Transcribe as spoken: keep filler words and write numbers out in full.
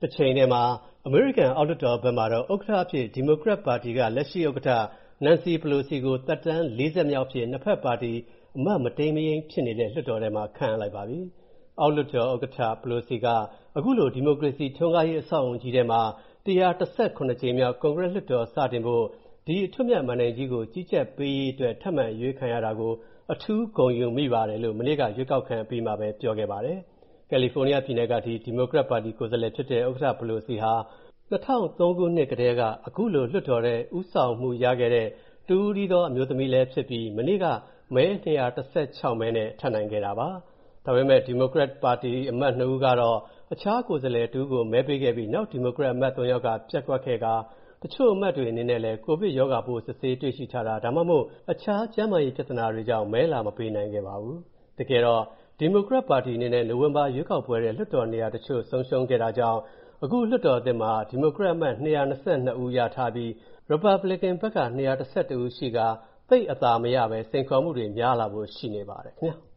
တစ်ချိန်တည်းမှာအမေရိကန်အောက်လွှတ်တော်ဘက်မှာတော့ဥက္ကဋ္ဌအဖြစ်ဒီမိုကရက်ပါတီကလက်ရှိဥက္ကဋ္ဌ Nancy Pelosi ကိုသက်တမ်း၄ဆက်မြောက်ဖြစ်နှစ်ဖက်ပါတီအမတ်မတိမ်မယိမ်းဖြစ်နေတဲ့လွှတ်တော်ထဲမှာခန့်အပ်လိုက်ပါပြီ။အောက်လွှတ်တော်ဥက္ကဋ္ဌ Pelosi ကအခုလိုဒီမိုကရေစီထွန်းကားရေးအဆောက်အအုံကြီးထဲမှာone hundred seventy-sevenကြိမ်မြောက်ကွန်ဂရက်လွှတ်တော်စတင်ဖို့ဒီအထွတ်အမြတ်မဏ္ဍိုင်ကြီးကိုကြီးကြပ်ပေးရေးအတွက်ထပ်မံရွေးခံရတာကိုအထူးဂုဏ်ယူမိပါတယ်လို့မနေ့ကရွေးကောက်ခံအပြီးမှာပဲပြောခဲ့ပါတယ်။ကယ်လီဖိုးနီးယားပြည်နယ်ကဒီဒီမိုကရက်ပါတီကိုယ်စားလှယ်ဖြစ်တဲ့ဥက္ကဋ္ဌ Pelosi ဟာtwo thousand threeခုနှစ်ကတည်းကအခုလိုလွှတ်တော်ထဲဦးဆောင်မှုရခဲ့တဲ့တူဦးဒီသောအမျိုးသမီးလည်းဖြစ်ပြီးမနေ့ကမဲtwo hundred sixteenမဲနဲ့ထပ်နိုင်ခဲ့တာပါ။ဒါပေမဲ့ဒီမိုကရက်ပါတီအမတ်နှစ်ဦးကတော့အခြားကိုယ်စားလှယ်တူကိုမဲပေးခဲ့ပြီးနောက်ဒီမိုကရက်အမတ်threeယောက်ကပြတ်ကွက်ခဲ့ကတချို့အမတ်တွေအနေနဲ့လည်းကိုဗစ်ရောဂါပိုးစစ်ဆေးတွေ့ရှိထားတာဒါမှမဟုတ်အခြားကျန်းမာရေးပြဿနာတွေကြောင့်မဲလာမပေးနိုင်ခဲ့ပါဘူး။တကယ်တော့ဒီမိုကရက်ပါတီအနေနဲ့နိုဝင်ဘာရွေးကောက်ပွဲတဲ့လွှတ်တော်နေရာတချို့ဆုံးရှုံးခဲ့တာကြောင့်အခုလွှတ်တော်အသစ်မှာဒီမိုကရက်အမတ်two hundred twenty-twoဦးရထားပြီး Republican ဘက်ကtwo hundred elevenဦးရှိကသိပ်အသာမရပဲစိန်ခေါ်မှုတွေများလာဖို့ရှိနေပါတယ်ခင်ဗျာ။